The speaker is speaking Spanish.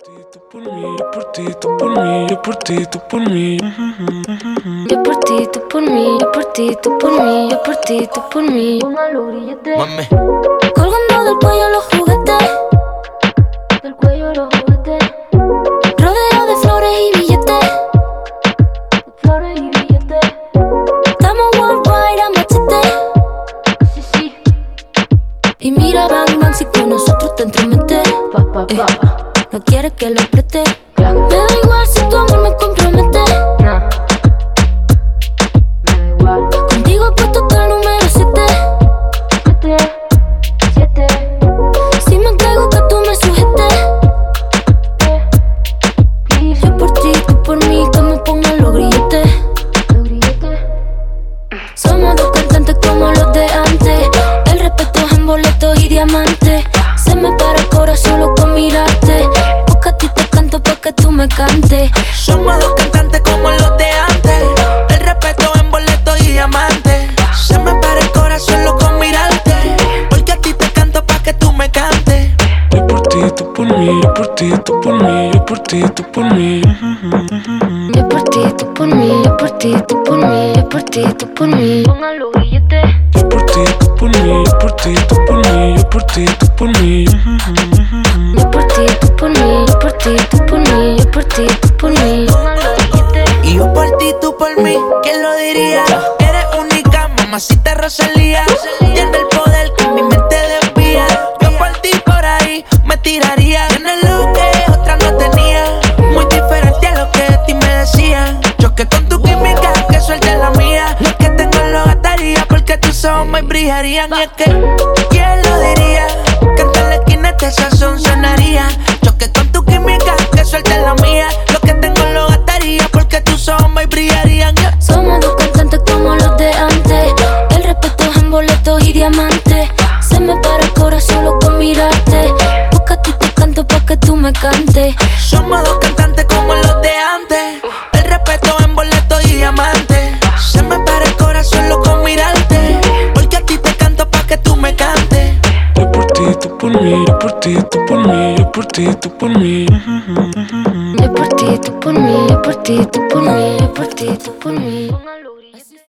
ti, tú por mí, yo por ti, tú por mí, yo por ti, tú por mí. Yo por ti, tú por mí, yo por ti, tú por mí, yo por ti, tú por mí. Póngalo grillete. Mami. Colgando del cuello los juguetes, Del cuello los juguetes. rodeado de flores y billetes. Flores y billetes. Estamos worldwide a machete. Sí, sí. Y mira, bang, bang, si con nosotros te entrometes. Pa. No quieres que lo preste. Claro. Me da igual si tu amor me compromete. Nah. Me da igual. Contigo he puesto hasta el número 7. 7. Si me entrego que tú me sujetes. Please. Yo por ti, tú por mí, que me pongan los grilletes. Los grilletes. Somos dos cantantes como los de antes. El respeto es en boletos y diamantes. Se me para el corazón solo con mirarte. Porque a ti te canto pa' que tú me cantes. Somos dos cantantes como los de antes. El respeto en boletos y diamantes. Se me para el corazón loco con mirarte. Porque a ti te canto pa' que tú me cantes. Yo por ti, tú por mí, yo por ti, tú por mí, yo por ti, tú por mí. Yo por ti, tú por mí, yo por ti, tú por mí, yo por ti, tú por mí. Póngalo grillete. Yo por ti, tú por mí, yo por ti, tú por mí, yo por ti, tú por mí. Yo por ti, tú por mí, yo por ti, tú por mí, yo por ti, tú por mí. Póngalo grillete. Y yo por ti, tú por mí, ¿quién lo diría? Eres única, mamacita Rosalía. Tienes el poder que mi mente desvía. Yo por ti por ahí me tiraría. Tienes lo que otra no tenía. Muy diferente a lo que de ti me decían. Choque con tu química, que suelte la mía. Lo que tengo lo gastaría porque tus ojos me brillarían. Y es que, ¿quién lo diría? Que en la esquina este sazón sonaría. Choque con tu química, que suelte la mía. Lo que tengo lo gastaría porque tus ojos me brillarían. Somos dos cantantes como los de antes. El respeto es en boletos y diamantes. Se me para el corazón solo con mirarte. Porque a ti te canto pa' que tú me cantes. Somos dos cantantes como los de antes. El respeto en boletos y diamantes. Se me para el corazón loco con mirarte. Porque a ti te canto pa' que tú me cantes. Yo por ti, tú por mí, yo por ti, tú por mí, yo por ti, tú por mí. Yo por ti, tú por mí, yo por ti, tú por mí, yo por ti, tú por mí.